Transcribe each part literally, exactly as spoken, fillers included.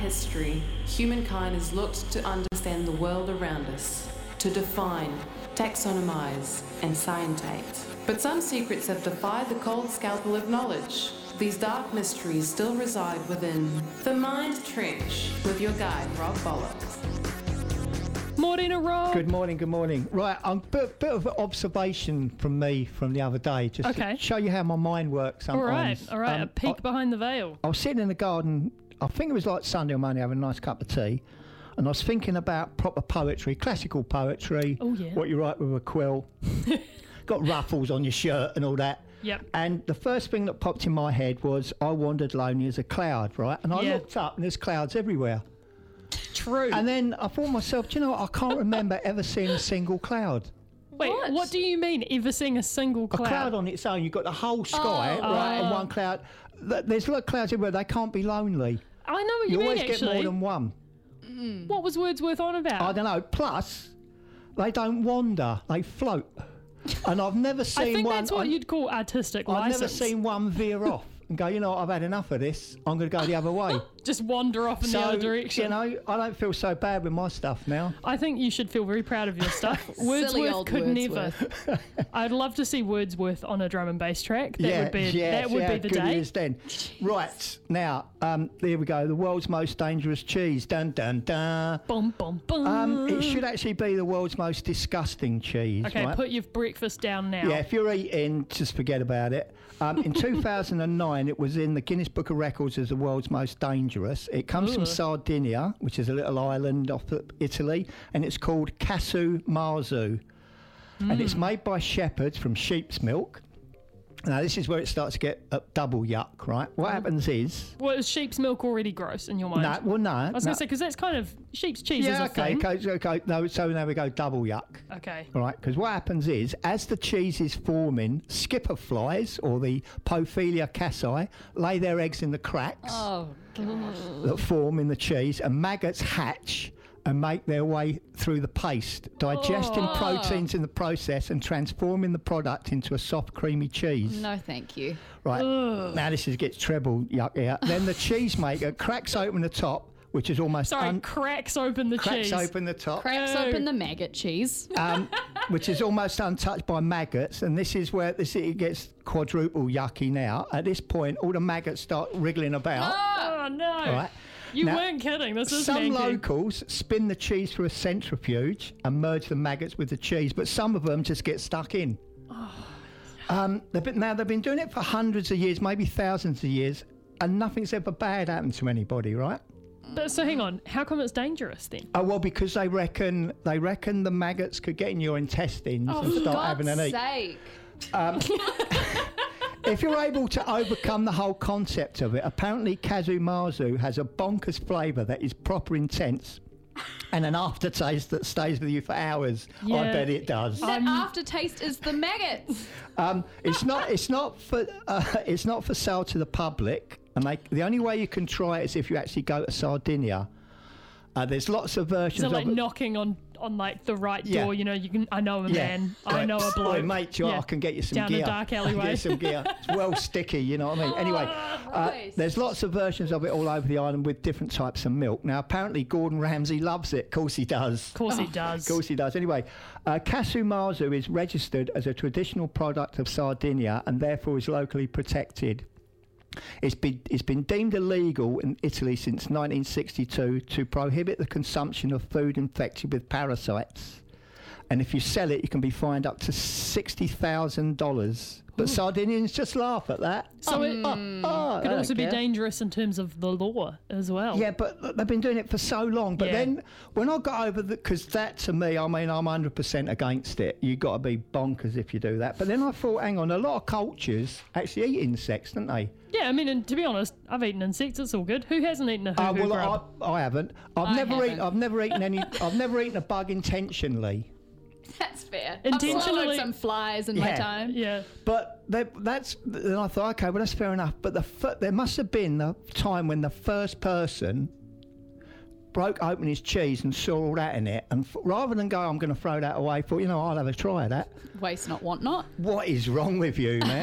history, humankind has looked to understand the world around us, to define, taxonomize, and scientate. But some secrets have defied the cold scalpel of knowledge. These dark mysteries still reside within The Mind Trench with your guide, Rob Bollocks. Morning, Rob. Good morning, good morning. Right, a bit, bit of an observation from me from the other day, just okay. to show you how my mind works sometimes. All right, all right, um, a peek I, behind the veil. I was sitting in the garden, I think it was like Sunday or Monday, having a nice cup of tea, and I was thinking about proper poetry, classical poetry, oh, yeah. what you write with a quill, got ruffles on your shirt and all that. Yep. And the first thing that popped in my head was, I wandered lonely as a cloud, right? And I yeah. looked up and there's clouds everywhere. True. And then I thought to myself, do you know what? I can't remember ever seeing a single cloud. Wait, what? what do you mean, ever seeing a single cloud? A cloud on its own. You've got the whole sky, oh, right, oh. and one cloud. There's a lot of clouds everywhere. They can't be lonely. I know what you, you mean, always actually. get more than one. Mm. What was Wordsworth on about? I don't know. Plus, they don't wander. They float. And I've never seen one... I think that's what I'm, you'd call artistic I've license. never seen one veer off and go, you know what, I've had enough of this. I'm going to go the other way. Just wander off in so, the other direction. You know, I don't feel so bad with my stuff now. I think you should feel very proud of your stuff. Wordsworth could Wordsworth. never. I'd love to see Wordsworth on a drum and bass track. That yeah, would be yeah, that would yeah, be the good day. It is then. Right, now, um, there we go. The world's most dangerous cheese. Dun, dun, dun. Bum, bum, bum. Um, it should actually be the world's most disgusting cheese. Okay, right? put your breakfast down now. Yeah, if you're eating, just forget about it. Um, in two thousand nine, it was in the Guinness Book of Records as the world's most dangerous. It comes Ooh. from Sardinia, which is a little island off Italy, and it's called Casu Marzu. Mm. And it's made by shepherds from sheep's milk. Now, this is where it starts to get uh, double yuck, right? What mm. happens is... Well, is sheep's milk already gross in your mind? No, well, no. I was no. going to say, because that's kind of... Sheep's cheese yeah, is a okay, thing. okay, okay. No, so now we go double yuck. Okay. All right, because what happens is, as the cheese is forming, skipper flies, or the Pophelia cassi, lay their eggs in the cracks oh, that form in the cheese, and maggots hatch and make their way through the paste, digesting oh. proteins in the process and transforming the product into a soft, creamy cheese. No, thank you. Right, Ugh. now this is, gets treble yuck here. Then the cheesemaker cracks open the top, which is almost... Sorry, un- cracks open the cracks cheese. Cracks open the top. Cracks Oh. open the maggot cheese. Um, which is almost untouched by maggots, and this is where this it gets quadruple yucky now. At this point, all the maggots start wriggling about. Oh, no. All right. You Now, weren't kidding. This is some manky. locals spin the cheese through a centrifuge and merge the maggots with the cheese, but some of them just get stuck in. Oh. Um, they've been, now, they've been doing it for hundreds of years, maybe thousands of years, and nothing's ever bad happened to anybody, right? But so hang on, how come it's dangerous then? Oh well, because they reckon they reckon the maggots could get in your intestines Oh, and for start God's having an eat. sake. Um, if you're able to overcome the whole concept of it, apparently Casu Marzu has a bonkers flavour that is proper intense and an aftertaste that stays with you for hours. Yeah. I bet it does. That Um, aftertaste is the maggots. Um, it's not. It's not for. Uh, it's not for sale to the public. And they, the only way you can try it is if you actually go to Sardinia. Uh, there's lots of versions So like of it. knocking on, on like the right Yeah. door, you know, you can. I know a Yeah. man. I Right. know a bloke. Oi, mate, you Yeah. I can get you some Down gear. a dark I can alleyway. get some gear. It's well sticky, you know what I mean? Anyway, uh, Christ. there's lots of versions of it all over the island with different types of milk. Now, apparently, Gordon Ramsay loves it. Of course he does. Of course he Of does. course he does. Anyway, uh, Casu Marzu is registered as a traditional product of Sardinia and therefore is locally protected. It's been, it's been deemed illegal in Italy since nineteen sixty-two to prohibit the consumption of food infected with parasites. And if you sell it, you can be fined up to sixty thousand dollars. But Sardinians just laugh at that. So oh, it oh, oh, could I also don't be care. dangerous in terms of the law as well. Yeah, but they've been doing it for so long. But Yeah. then when I got over the... Because that, to me, I mean, I'm one hundred percent against it. You've got to be bonkers if you do that. But then I thought, hang on, a lot of cultures actually eat insects, don't they? Yeah, I mean, and to be honest, I've eaten insects. It's all good. Who hasn't eaten a hoo Uh, hoo well, grub? I, I haven't. I've I never haven't. eaten. I've never eaten any. I've never eaten a bug intentionally. That's fair. Intentionally- I've swallowed some flies in my Yeah. time. Yeah. But they, that's. Then I thought, okay, well, that's fair enough. But the f- there must have been the time when the first person broke open his cheese and saw all that in it, and f- rather than go, I'm going to throw that away, thought, you know, I'll have a try of that. Waste not, want not. What is wrong with you, man?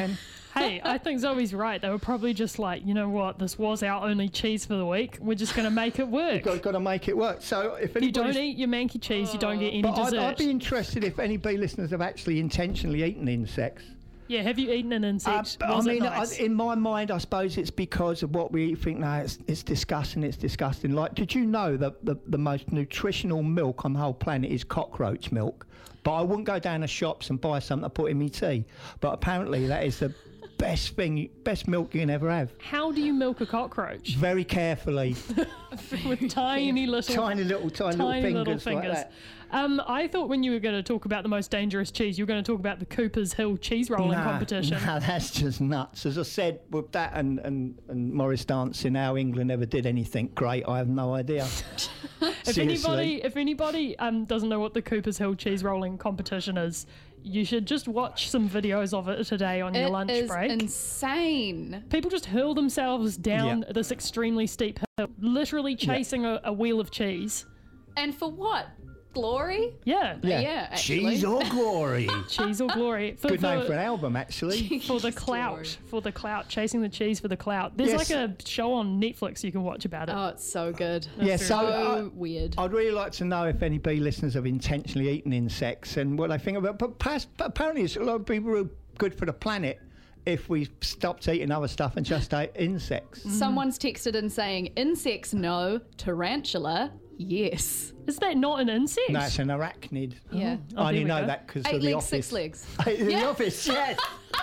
Hey, I think Zoe's right. They were probably just like, you know what, this was our only cheese for the week. We're just going to make it work. Got, got to make it work. So if If you don't anybody's- eat your manky cheese, you don't get any but I'd, dessert. I'd be interested if any bee listeners have actually intentionally eaten insects. Yeah, have you eaten an Uh, insect? but Was I mean, it nice? I, in my mind, I suppose it's because of what we think. No, it's, it's disgusting. It's disgusting. Like, did you know that the, the most nutritional milk on the whole planet is cockroach milk? But I wouldn't go down to shops and buy something to put in my tea. But apparently, that is the best thing, best milk you can ever have. How do you milk a cockroach? Very carefully, With tiny little tiny little, tiny, tiny little little fingers, like fingers. that. Um, I thought when you were going to talk about the most dangerous cheese, you were going to talk about the Cooper's Hill cheese rolling Nah, competition. nah, that's just nuts. As I said, with that and, and, and Morris dancing, how England ever did anything great, I have no idea. If Seriously. anybody, if anybody um, doesn't know what the Cooper's Hill cheese rolling competition is, you should just watch some videos of it today on your It lunch is break. insane. People just hurl themselves down Yeah. this extremely steep hill, literally chasing a, a wheel of cheese. And for what? Glory? Yeah, Yeah. Yeah, actually. Cheese or glory. cheese or glory. For, Good name for- for an album, actually. for the Cheese clout, glory. for the clout, chasing the cheese for the clout. There's Yes. like a show on Netflix you can watch about it. Oh, it's so good. Yeah, very so So uh, weird. I'd really like to know if any bee listeners have intentionally eaten insects and what they think about. But pas- but apparently, it's a lot of people real good for the planet if we stopped eating other stuff and just ate insects. Someone's texted in saying, insects, no. Tarantula, yes. Is that not an insect? No, it's an arachnid. Yeah. Oh, I only there we know go. that because Eight of the legs, office. six legs. In the Yeah. office, yes.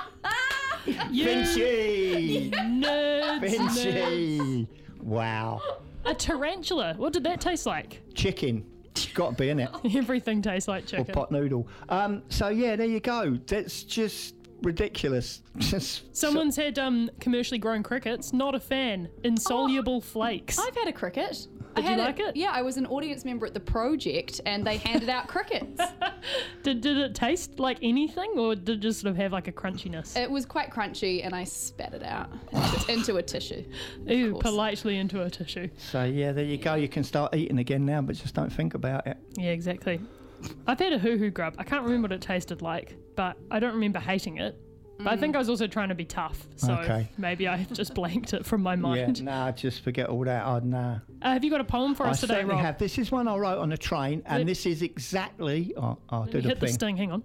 You Finchy. nerds, nerds. Finchy. Wow. A tarantula. What did that taste like? Chicken. Got to be in it. Everything tastes like Or chicken. pot noodle. Um, so yeah, there you go. That's just ridiculous. Just Someone's had um, commercially grown crickets. Not a fan. Insoluble flakes. I've had a cricket. Did I you had like it? Yeah, I was an audience member at the project and they handed out crickets. Did, did it taste like anything, or did it just sort of have like a crunchiness? It was quite crunchy and I spat it out into, into a tissue. Ooh, course. politely into a tissue. So yeah, there you go. You can start eating again now, but just don't think about it. Yeah, exactly. I've had a hoo-hoo grub. I can't remember what it tasted like, but I don't remember hating it. But I think I was also trying to be tough, so Okay. maybe I just blanked it from my Yeah, mind. nah, just forget all that. I'd nah. Uh, have you got a poem for I us today, certainly Rob? have. This is one I wrote on a train, and Yep. this is exactly. Oh, I'll do the Hit the thing. sting, hang on.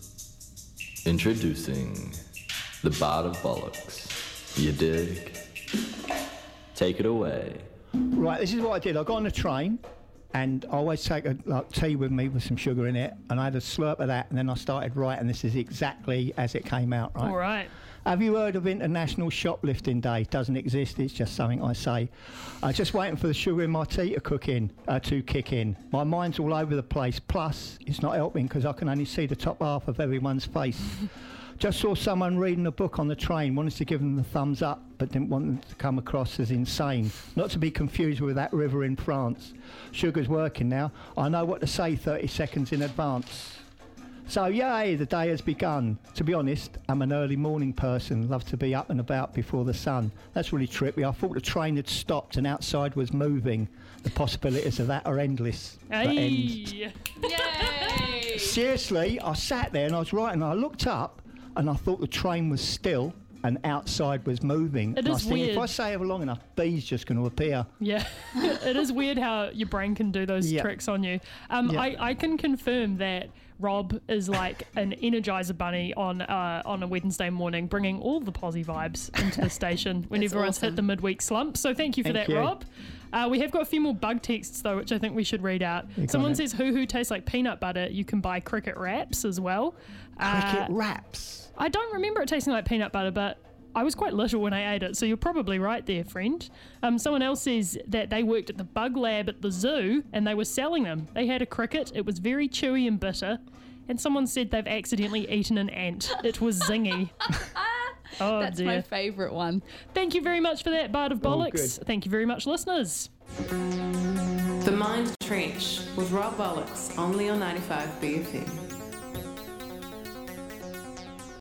Introducing the Bard of Bollocks. You dig? Take it away. Right, this is what I did. I got on a train, and I always take a like, tea with me with some sugar in it, and I had a slurp of that, and then I started writing. This is exactly as it came out. Right. All right. Have you heard of International Shoplifting Day? It doesn't exist. It's just something I say. I'm just waiting for the sugar in my tea to cook in, uh, to kick in. My mind's all over the place. Plus, it's not helping because I can only see the top half of everyone's face. Just saw someone reading a book on the train, wanted to give them the thumbs up, but didn't want them to come across as insane. Not to be confused with that river in France. Sugar's working now. I know what to say thirty seconds in advance. So, yay, the day has begun. To be honest, I'm an early morning person, love to be up and about before the sun. That's really trippy. I thought the train had stopped and outside was moving. The possibilities of that are endless. But end. Hey. Yay! Seriously, I sat there and I was writing, and I looked up and I thought the train was still and outside was moving. It and I is was thinking, weird. if I stay over long enough, bees just going to appear. Yeah, it is weird how your brain can do those Yeah. tricks on you. Um, Yeah. I, I can confirm that Rob is like an Energizer bunny on uh, on a Wednesday morning, bringing all the posi vibes into the station when That's everyone's awesome. hit the midweek slump. So thank you for Thank that, you. Rob. Uh, we have got a few more bug texts though, which I think we should read out. You got Someone it. says hoo hoo tastes like peanut butter. You can buy cricket wraps as well. Cricket Uh, wraps. I don't remember it tasting like peanut butter, but I was quite little when I ate it, so you're probably right there, friend. Um, someone else says that they worked at the bug lab at the zoo and they were selling them. They had a cricket, it was very chewy and bitter, and someone said they've accidentally eaten an ant. It was zingy. Oh That's dear. my favourite one. Thank you very much for that, Bard of Oh, Bollocks. good. Thank you very much, listeners. The Mind Trench with Rob Bollocks, only on ninety-five B F M.